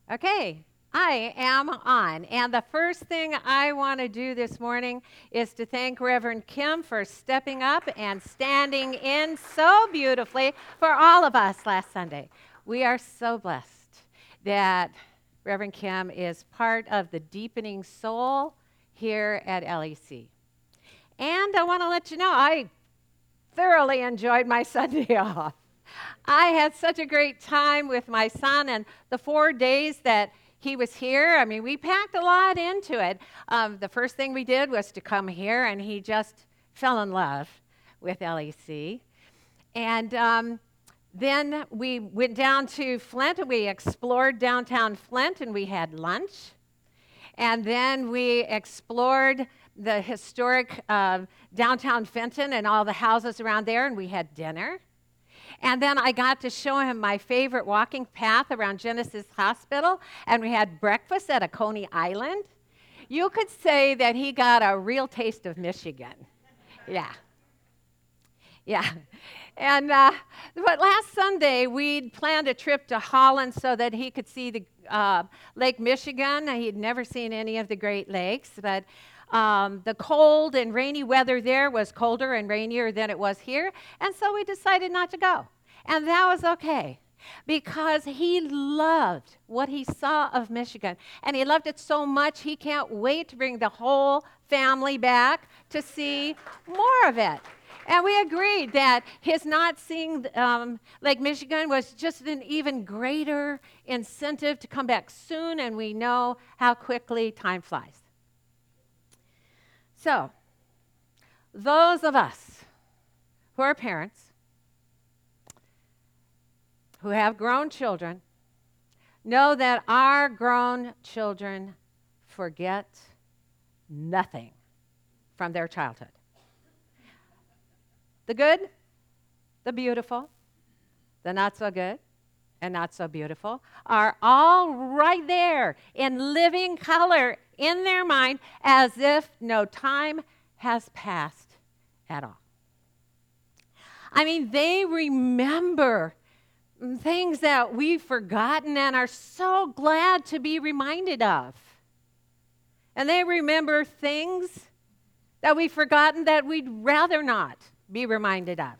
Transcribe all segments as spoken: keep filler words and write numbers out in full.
Okay, I am on. And the first thing I want to do this morning is to thank Reverend Kim for stepping up and standing in so beautifully for all of us last Sunday. We are so blessed that Reverend Kim is part of the Deepening Soul here at L E C. And I want to let you know, I thoroughly enjoyed my Sunday off. I had such a great time with my son, and the four days that he was here, I mean, we packed a lot into it. Um, the first thing we did was to come here, and he just fell in love with L E C. And um, then we went down to Flint, and we explored downtown Flint, and we had lunch. And then we explored the historic uh, downtown Fenton and all the houses around there, and we had dinner. And then I got to show him my favorite walking path around Genesis Hospital, and we had breakfast at a Coney Island. You could say that he got a real taste of Michigan. Yeah. Yeah. And uh, but last Sunday, we'd planned a trip to Holland so that he could see the uh, Lake Michigan. He'd never seen any of the Great Lakes, but Um, the cold and rainy weather there was colder and rainier than it was here, and so we decided not to go. And that was okay, because he loved what he saw of Michigan, and he loved it so much he can't wait to bring the whole family back to see more of it. And we agreed that his not seeing um, Lake Michigan was just an even greater incentive to come back soon, and we know how quickly time flies. So, those of us who are parents, who have grown children, know that our grown children forget nothing from their childhood. The good, the beautiful, the not so good, and not so beautiful are all right there in living color in their mind, as if no time has passed at all. I mean, they remember things that we've forgotten and are so glad to be reminded of. And they remember things that we've forgotten that we'd rather not be reminded of.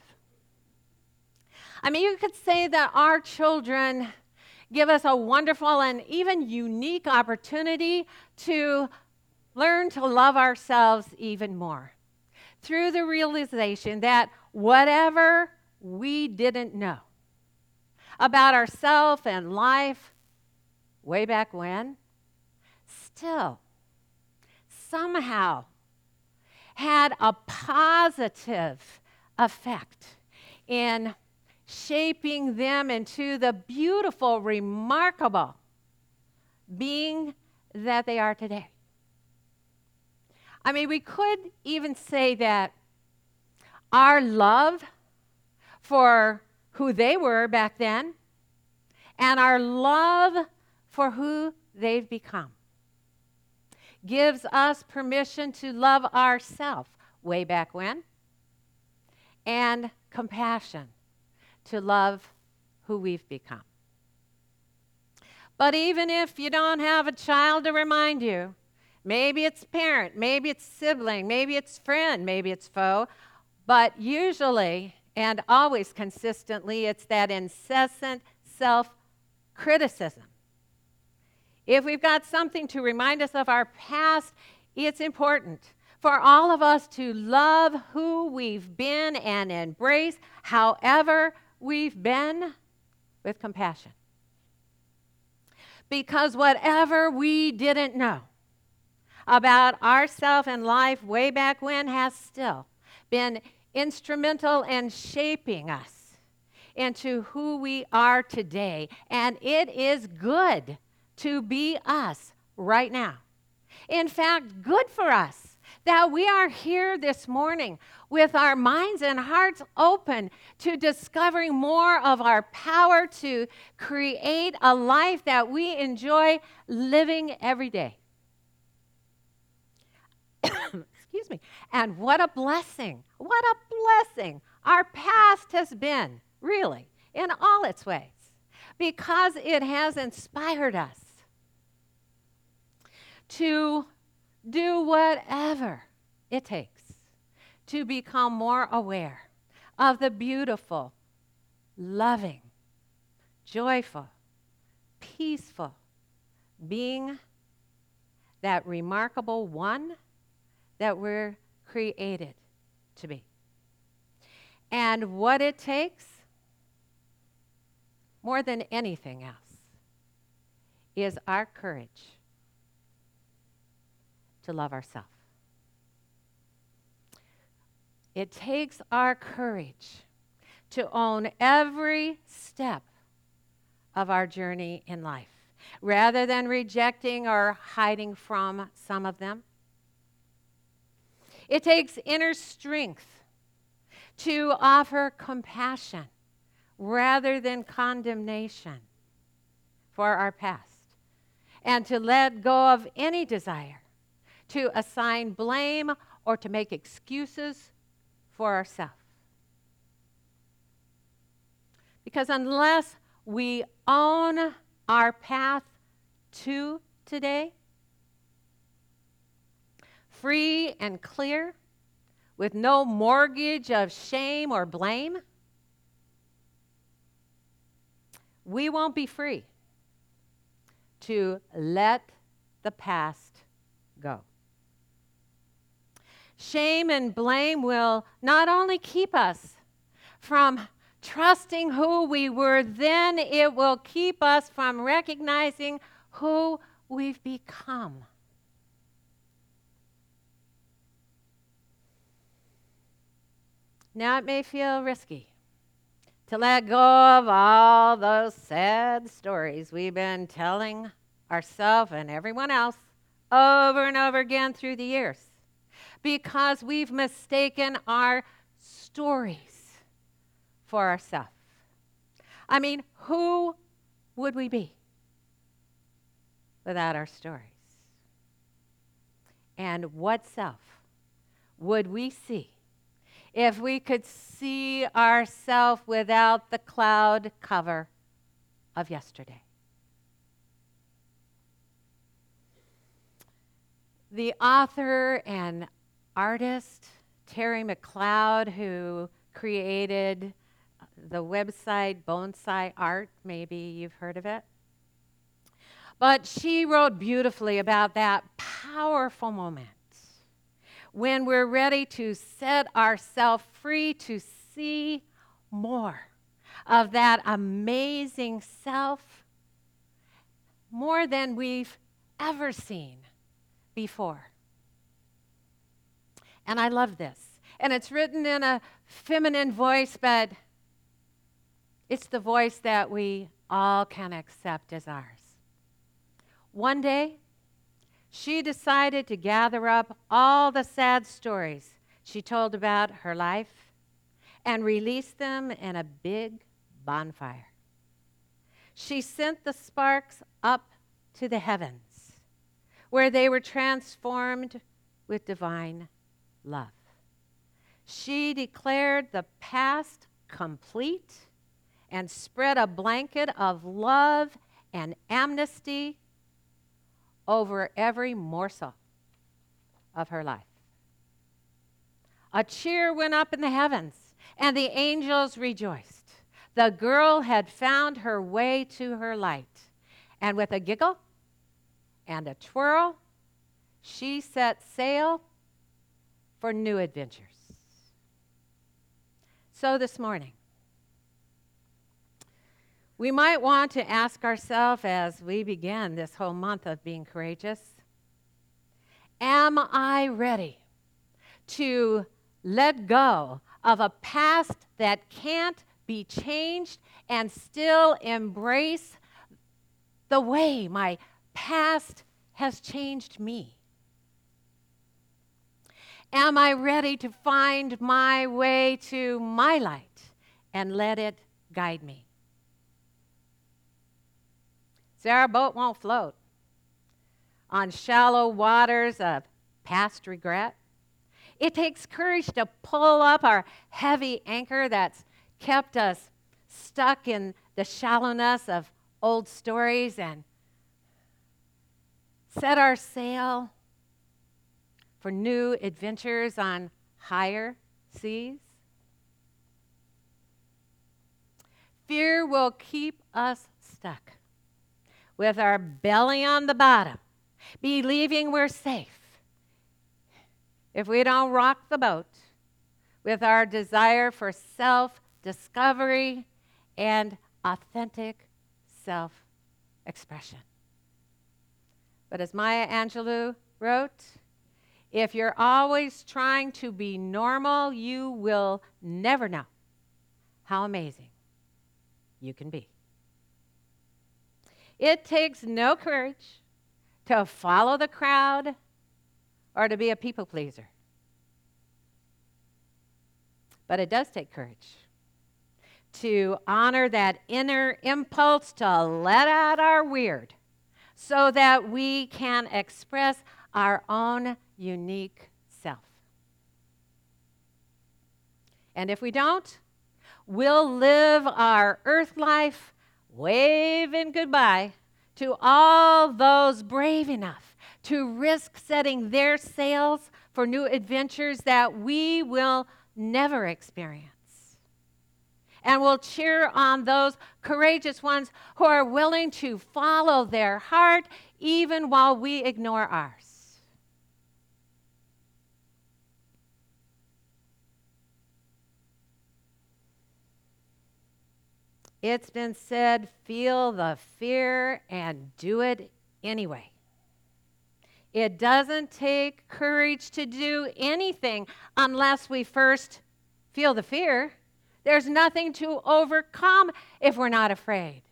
I mean, you could say that our children give us a wonderful and even unique opportunity to learn to love ourselves even more through the realization that whatever we didn't know about ourselves and life way back when, still somehow had a positive effect in shaping them into the beautiful, remarkable being that they are today. I mean, we could even say that our love for who they were back then and our love for who they've become gives us permission to love ourselves way back when, and compassion to love who we've become. But even if you don't have a child to remind you, maybe it's parent, maybe it's sibling, maybe it's friend, maybe it's foe, but usually and always consistently, it's that incessant self-criticism. If we've got something to remind us of our past, it's important for all of us to love who we've been and embrace however we've been with compassion. Because whatever we didn't know about ourselves and life way back when has still been instrumental in shaping us into who we are today. And it is good to be us right now. In fact, good for us that we are here this morning with our minds and hearts open to discovering more of our power to create a life that we enjoy living every day. Excuse me. And what a blessing, what a blessing our past has been, really, in all its ways, because it has inspired us to do whatever it takes to become more aware of the beautiful, loving, joyful, peaceful being, that remarkable one that we're created to be. And what it takes, more than anything else, is our courage to love ourselves. It takes our courage to own every step of our journey in life, rather than rejecting or hiding from some of them. It takes inner strength to offer compassion rather than condemnation for our past, and to let go of any desire to assign blame or to make excuses for ourselves. Because unless we own our path to today, free and clear, with no mortgage of shame or blame, we won't be free to let the past go. Shame and blame will not only keep us from trusting who we were then, it will keep us from recognizing who we've become. Now, it may feel risky to let go of all those sad stories we've been telling ourselves and everyone else over and over again through the years, because we've mistaken our stories for ourselves. I mean, who would we be without our stories? And what self would we see if we could see ourselves without the cloud cover of yesterday? The author and artist Terry McLeod, who created the website Bonsai Art, maybe you've heard of it, but she wrote beautifully about that powerful moment when we're ready to set ourselves free to see more of that amazing self, more than we've ever seen before. And I love this. And it's written in a feminine voice, but it's the voice that we all can accept as ours. One day, she decided to gather up all the sad stories she told about her life and release them in a big bonfire. She sent the sparks up to the heavens, where they were transformed with divine love. She declared the past complete and spread a blanket of love and amnesty over every morsel of her life. A cheer went up in the heavens, and the angels rejoiced. The girl had found her way to her light, and with a giggle and a twirl, she set sail for new adventures. So this morning, we might want to ask ourselves as we begin this whole month of being courageous, am I ready to let go of a past that can't be changed and still embrace the way my past has changed me? Am I ready to find my way to my light and let it guide me? See, our boat won't float on shallow waters of past regret. It takes courage to pull up our heavy anchor that's kept us stuck in the shallowness of old stories and set our sail for new adventures on higher seas? Fear will keep us stuck with our belly on the bottom, believing we're safe if we don't rock the boat with our desire for self-discovery and authentic self-expression. But as Maya Angelou wrote, if you're always trying to be normal, you will never know how amazing you can be. It takes no courage to follow the crowd or to be a people pleaser. But it does take courage to honor that inner impulse to let out our weird so that we can express our own unique self. And if we don't, we'll live our earth life waving goodbye to all those brave enough to risk setting their sails for new adventures that we will never experience. And we'll cheer on those courageous ones who are willing to follow their heart even while we ignore ours. It's been said, feel the fear and do it anyway. It doesn't take courage to do anything unless we first feel the fear. There's nothing to overcome if we're not afraid.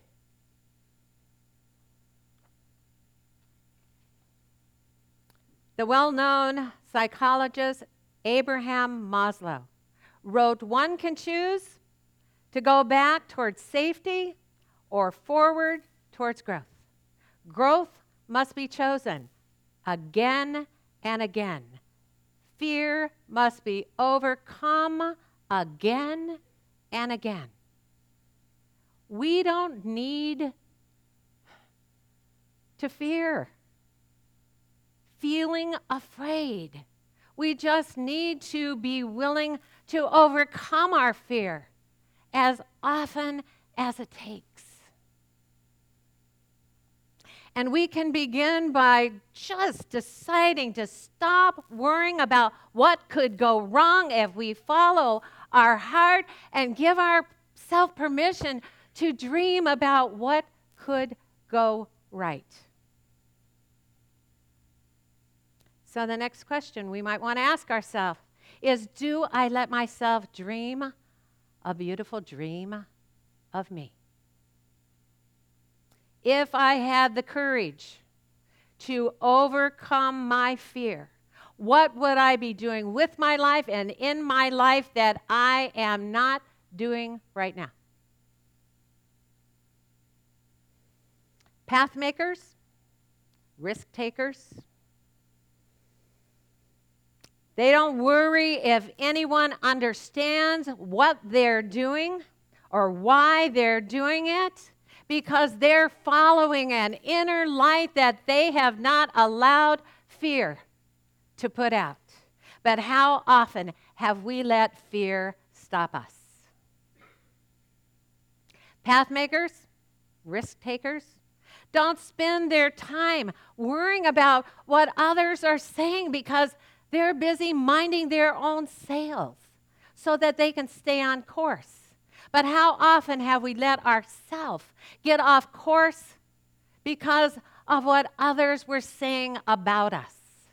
The well-known psychologist Abraham Maslow wrote, "One can choose to go back towards safety or forward towards growth. Growth must be chosen again and again. Fear must be overcome again and again." We don't need to fear feeling afraid. We just need to be willing to overcome our fear as often as it takes. And we can begin by just deciding to stop worrying about what could go wrong if we follow our heart and give ourselves permission to dream about what could go right. So the next question we might want to ask ourselves is, do I let myself dream a beautiful dream of me? If I had the courage to overcome my fear, what would I be doing with my life and in my life that I am not doing right now? Path makers, risk takers, they don't worry if anyone understands what they're doing or why they're doing it, because they're following an inner light that they have not allowed fear to put out. But how often have we let fear stop us? Path makers, risk takers, don't spend their time worrying about what others are saying because they're busy minding their own sails so that they can stay on course. But how often have we let ourselves get off course because of what others were saying about us?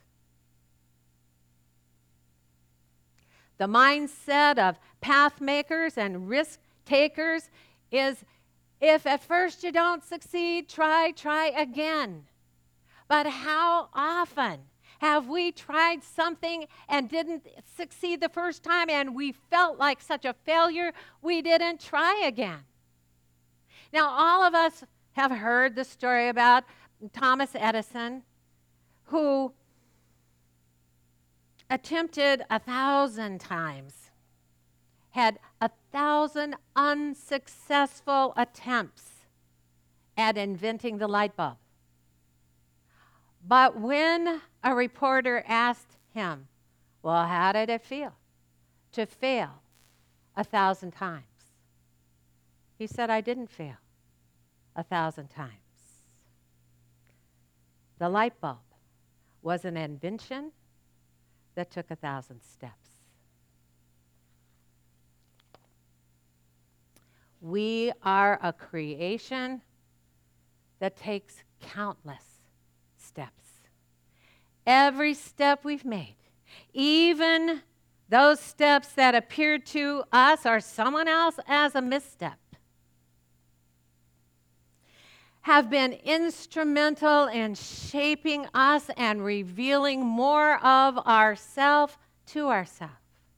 The mindset of path makers and risk takers is, if at first you don't succeed, try, try again. But how often have we tried something and didn't succeed the first time and we felt like such a failure we didn't try again? Now, all of us have heard the story about Thomas Edison, who attempted a thousand times, had a thousand unsuccessful attempts at inventing the light bulb. But when a reporter asked him, well, how did it feel to fail a thousand times? He said, I didn't fail a thousand times. The light bulb was an invention that took a thousand steps. We are a creation that takes countless steps. Every step we've made, even those steps that appeared to us or someone else as a misstep, have been instrumental in shaping us and revealing more of ourselves to ourselves.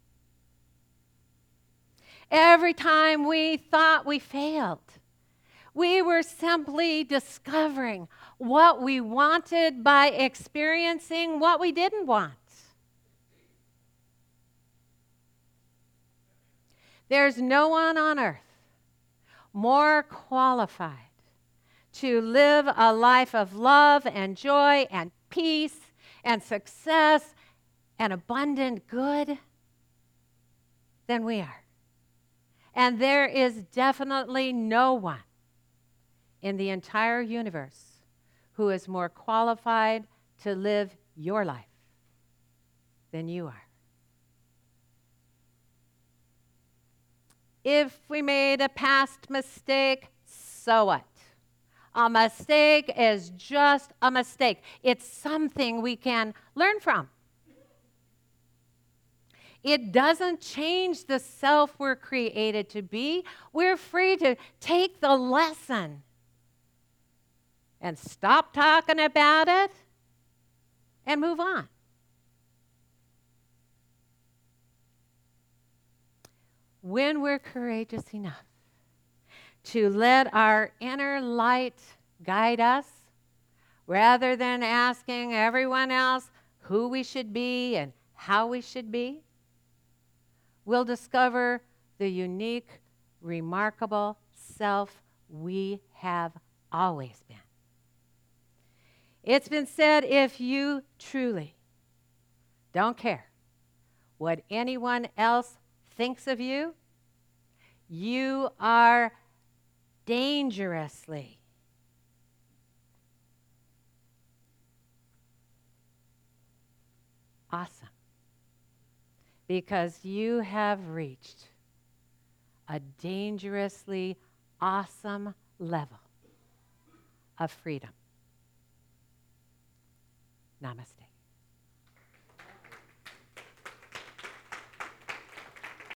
Every time we thought we failed, we were simply discovering what we wanted by experiencing what we didn't want. There's no one on earth more qualified to live a life of love and joy and peace and success and abundant good than we are. And there is definitely no one in the entire universe who is more qualified to live your life than you are. If we made a past mistake, so what? A mistake is just a mistake. It's something we can learn from. It doesn't change the self we're created to be. We're free to take the lesson and stop talking about it and move on. When we're courageous enough to let our inner light guide us, rather than asking everyone else who we should be and how we should be, we'll discover the unique, remarkable self we have always been. It's been said, if you truly don't care what anyone else thinks of you, you are dangerously awesome, because you have reached a dangerously awesome level of freedom. Namaste.